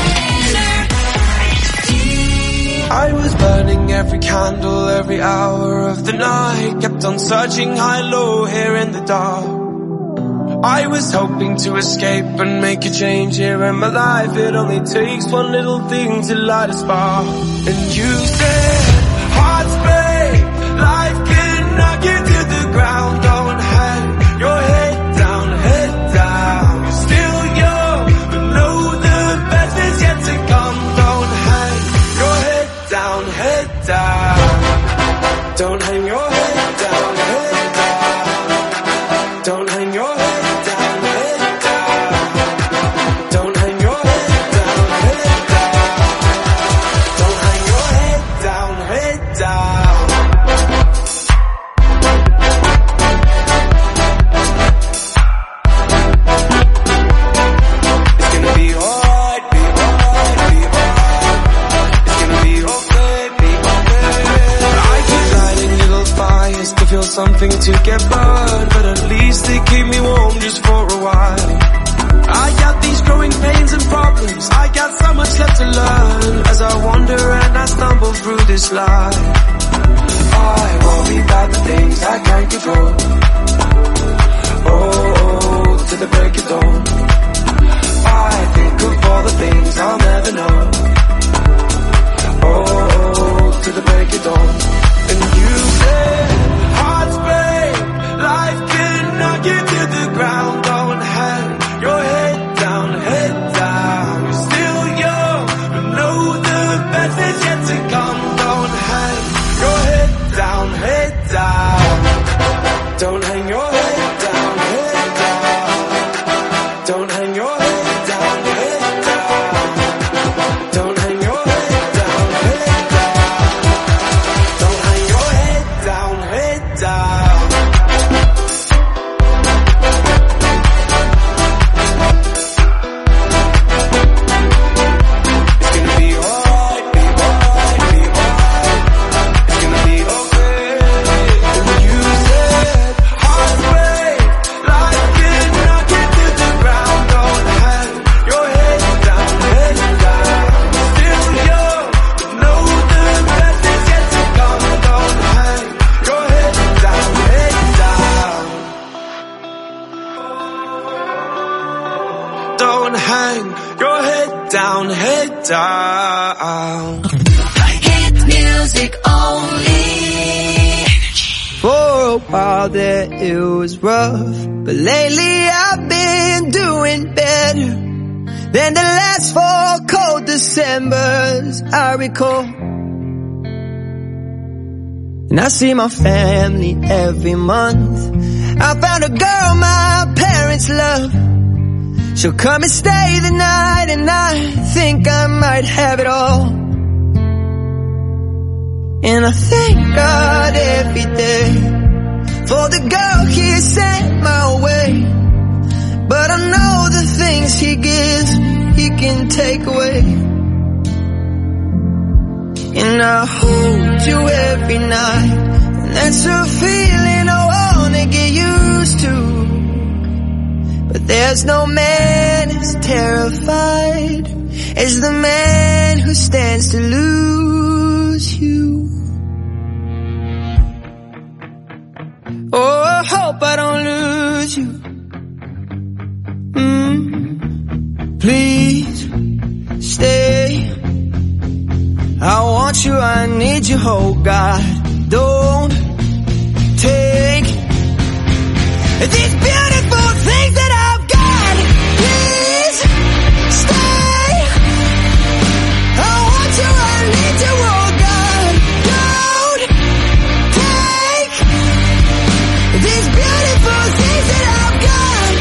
S1: something.
S3: I was burning every candle, every hour of the night. Kept on searching high, low, here in the dark. I was hoping to escape and make a change here in my life. It only takes one little thing to light a spark. And you said, hearts break, life can knock you to the ground. Don't hang your head down, head down. You're still young, but know the best is yet to come. Don't hang your head down, head down. Don't hang your head down, head down. Don't hang your head down, head down. Don't hang your head down, head down. Don't hang your head down, head down. It's gonna be alright, be alright, be alright. It's gonna be okay, be okay. I keep lighting little fires to feel something to get burned, but at least they keep me warm just for a while. I got these growing pains and problems. I got so much left to learn as I wander and I stumble through this life. I worry about the things I can't control. Oh, oh, to the break of dawn. I think of all the things I'll never know. Oh, oh, to the break of dawn. And you said, hearts break, life can knock you to the ground. Don't hang your head down, head down. You're still young, but know the best is yet to come. Don't hang your head down, head down. Don't hang your head down, head down. Don't hang your head down, head down. Don't hang your head down, head down. Don't hang your head down, head down. It's gonna be alright, be alright, be alright. It's gonna be okay. And you said, hearts break, life can knock you to the ground. Don't hang your head down, head down. Still young, but know the best is yet to come. Don't hang your head down, head down. Don't hang your head down, head down.
S1: Hit music only.
S5: For a while there it was rough, but lately I've been doing better than the last four cold Decembers I recall. and I see my family every month. I found a girl my parents love. She'll come and stay the night, and I think I might have it all. And I thank God every day for the girl He sent my way. But I know the things He gives, He can take away. And I hold you every night, and that's a feeling I wanna get used to. But there's no man as terrified as the man who stands to lose you. Oh, I hope I don't lose you. Mm, please stay. I want you, I need you, oh God. Don't take these beautiful things that I've got. Please stay. I want you, I need you, oh God. Don't take these beautiful things that I've got.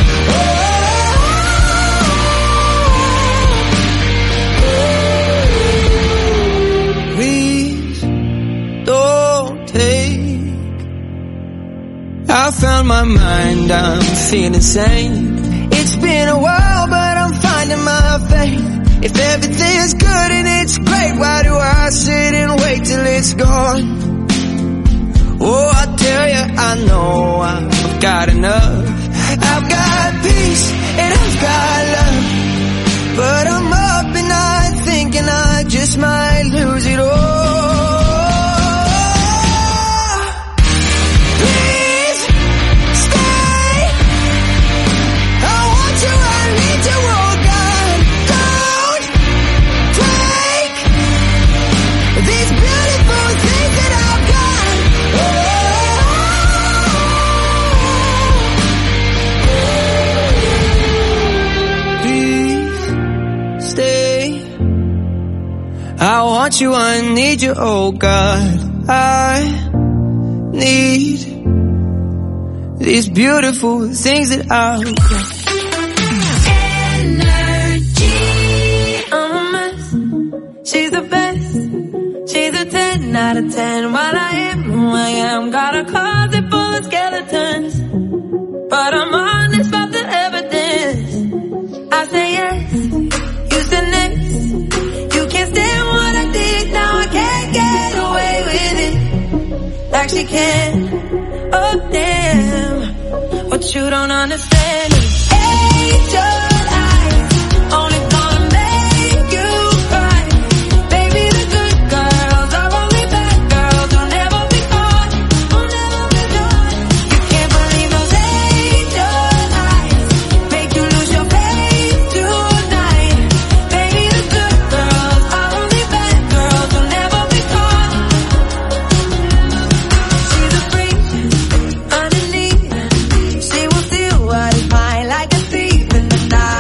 S5: Oh, please don't take. I found my mind, I'm feeling sane. It's been a while, but I'm finding my faith. If everything's good and it's great, why do I sit and wait till it's gone? Oh, I tell you, I know I've got enough. I've got peace and I've got love, but I'm up and I'm thinking I just might lose it all. I want you, I need you, oh God. I need these beautiful things that I've got.
S1: Energy, I'm a mess. She's the best. She's a ten out of ten. While I am who I am, got a closet full of skeletons, but I'm honest about the evidence. I say yes, you said next. Like she can, oh damn. What you don't understand is angel eyes only gonna make you cry. Baby, the good girls are only bad girls who'll never be caught, who'll never be caught. You can't believe those angel eyes make you lose your faith tonight. Baby, the good girls are only bad girls who'll never be caught. Underneath, she will steal what is mine like a thief in the night.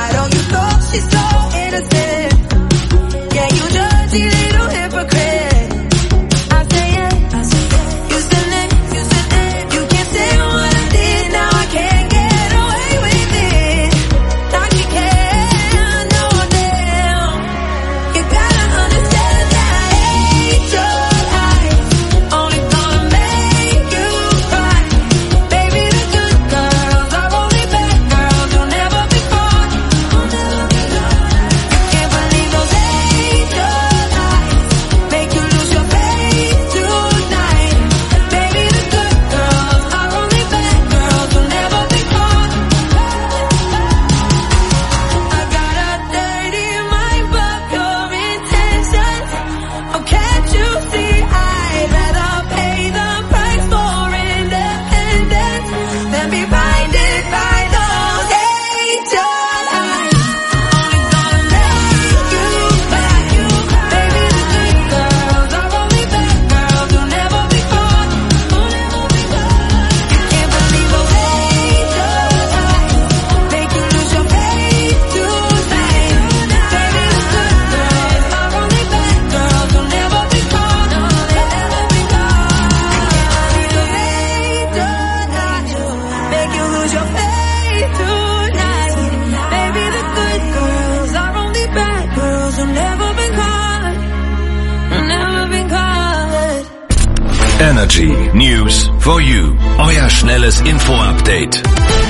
S2: Energy News for you. Euer schnelles Info-Update.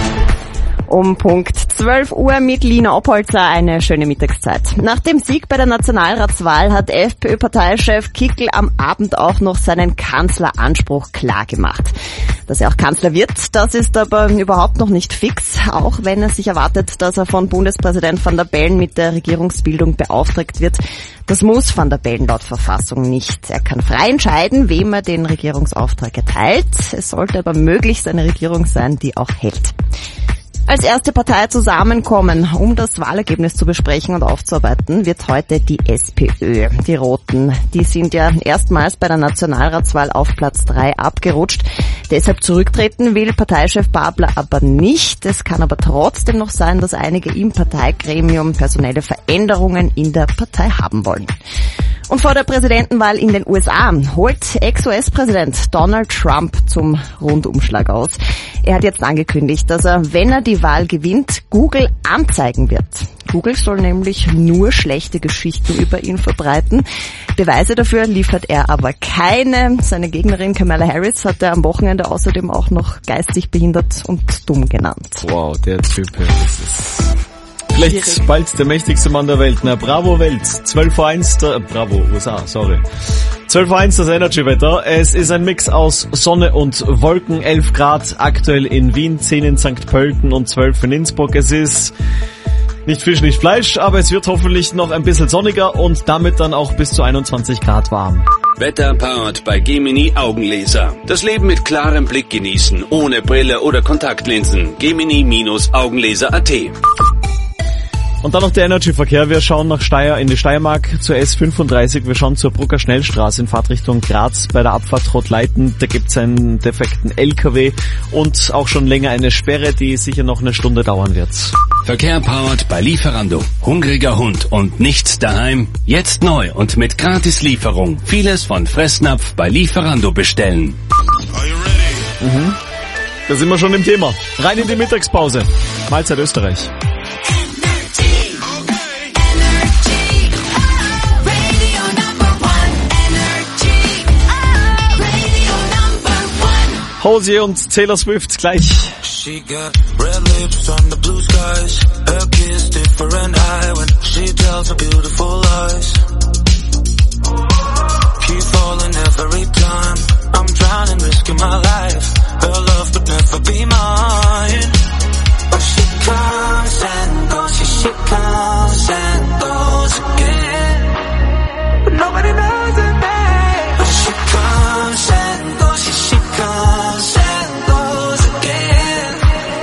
S7: Um Punkt zwölf Uhr mit Lina Oppolzer, eine schöne Mittagszeit. Nach dem Sieg bei der Nationalratswahl hat FPÖ-Parteichef Kickl am Abend auch noch seinen Kanzleranspruch klargemacht. Dass er auch Kanzler wird, das ist aber überhaupt noch nicht fix, auch wenn er sich erwartet, dass er von Bundespräsident Van der Bellen mit der Regierungsbildung beauftragt wird. Das muss Van der Bellen laut Verfassung nicht. Er kann frei entscheiden, wem er den Regierungsauftrag erteilt. Es sollte aber möglichst eine Regierung sein, die auch hält. Als erste Partei zusammenkommen, um das Wahlergebnis zu besprechen und aufzuarbeiten, wird heute die SPÖ. Die Roten, die sind ja erstmals bei der Nationalratswahl auf Platz drei abgerutscht. Deshalb zurücktreten will Parteichef Babler aber nicht. Es kann aber trotzdem noch sein, dass einige im Parteigremium personelle Veränderungen in der Partei haben wollen. Und vor der Präsidentenwahl in den U S A holt Ex-U S-Präsident Donald Trump zum Rundumschlag aus. Er hat jetzt angekündigt, dass er, wenn er die Wahl gewinnt, Google anzeigen wird. Google soll nämlich nur schlechte Geschichten über ihn verbreiten. Beweise dafür liefert er aber keine. Seine Gegnerin Kamala Harris hat er am Wochenende außerdem auch noch geistig behindert und dumm genannt.
S4: Wow, der Typ, das ist... Vielleicht schwierig. Bald der mächtigste Mann der Welt. Na, bravo Welt. zwölf Uhr eins, der, bravo U S A, sorry. zwölf Uhr eins das Energy-Wetter. Es ist ein Mix aus Sonne und Wolken. elf Grad aktuell in Wien, zehn in Sankt Pölten und zwölf in Innsbruck. Es ist nicht Fisch, nicht Fleisch, aber es wird hoffentlich noch ein bisschen sonniger und damit dann auch bis zu einundzwanzig Grad warm.
S2: Wetter powered bei Gemini Augenlaser. Das Leben mit klarem Blick genießen, ohne Brille oder Kontaktlinsen. Gemini Augenlaser punkt a t.
S4: Und dann noch der Energy-Verkehr. Wir schauen nach Steyr in die Steiermark zur S fünfunddreißig. Wir schauen zur Brucker Schnellstraße in Fahrtrichtung Graz bei der Abfahrt Rottleiten. Da gibt's einen defekten L K W und auch schon länger eine Sperre, die sicher noch eine Stunde dauern wird.
S2: Verkehr powered bei Lieferando. Hungriger Hund und nichts daheim? Jetzt neu und mit Gratis-Lieferung. Vieles von Fressnapf bei Lieferando bestellen.
S4: Mhm. Da sind wir schon im Thema. Rein in die Mittagspause. Mahlzeit Österreich. Hosier und Taylor Swift gleich.
S3: She got red lips on the blue skies. Her kiss different high when she tells her beautiful lies. Keep falling every time. I'm drowning, risking my life. Her love would never be mine. But she comes and goes, she, she comes and goes again. But nobody knows her name. But she comes and goes, she, she comes and goes again,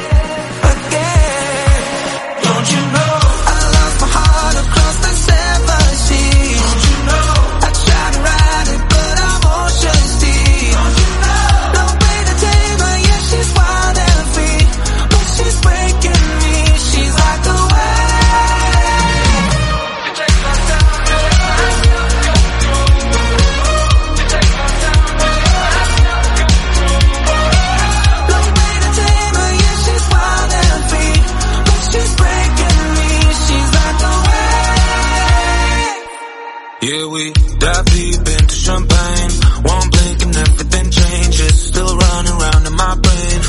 S3: again. Don't you know I lost my heart across the seven seas? Don't you know I tried to ride it but I'm ocean deep? Don't you know no way to tame her, yeah she's wild and free, but she's breaking me. She's like the wave. You take my time, you take my time. Yeah, we dive deep into champagne. One blink and everything changes. Still running round in my brain.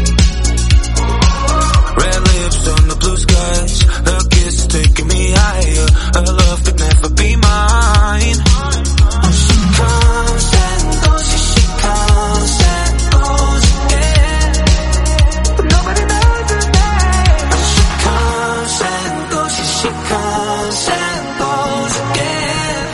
S3: Red lips on the blue skies. Her kiss is taking me higher. Her love could never be mine. She comes and goes, yeah, she comes and goes again. But nobody knows her name. She comes and goes, yeah, she comes and goes again.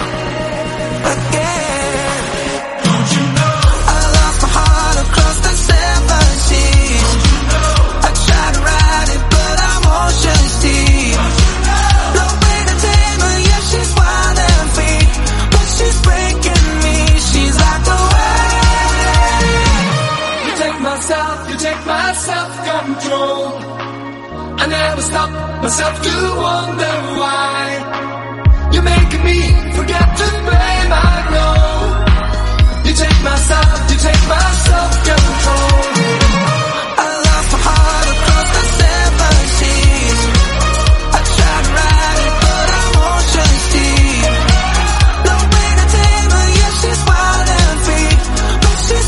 S3: I never stop myself to wonder why you're making me forget to play my role. You take my side, you take my self-control. I lost my heart across the seven seas. I tried to ride it but I'm ocean deep. No way to tame her, yeah she's wild and free, but she's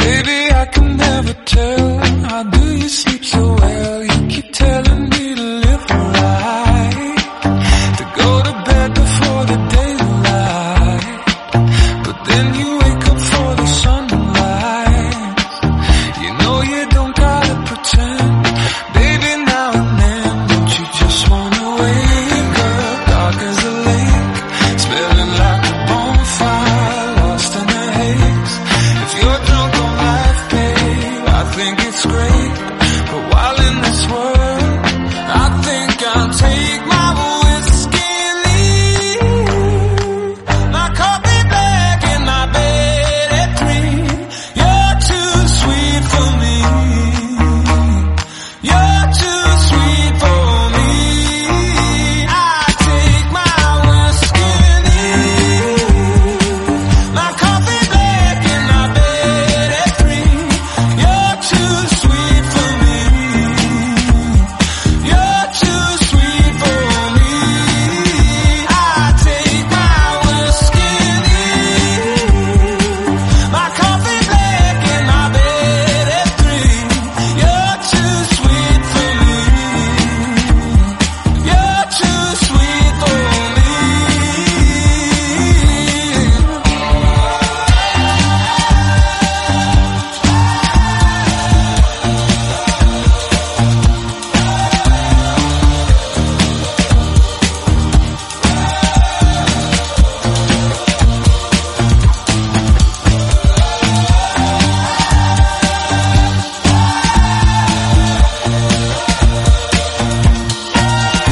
S3: Baby, I can never tell. How do you sleep so well? You keep telling me to live a lie, to go to bed before the daylight, but then you wake up for the sunlight. You know you don't gotta pretend. Baby, now and then, don't you just wanna wake up dark as a lake, smelling like a bonfire, lost in the haze. If you're drunk on life, babe, I think it's great.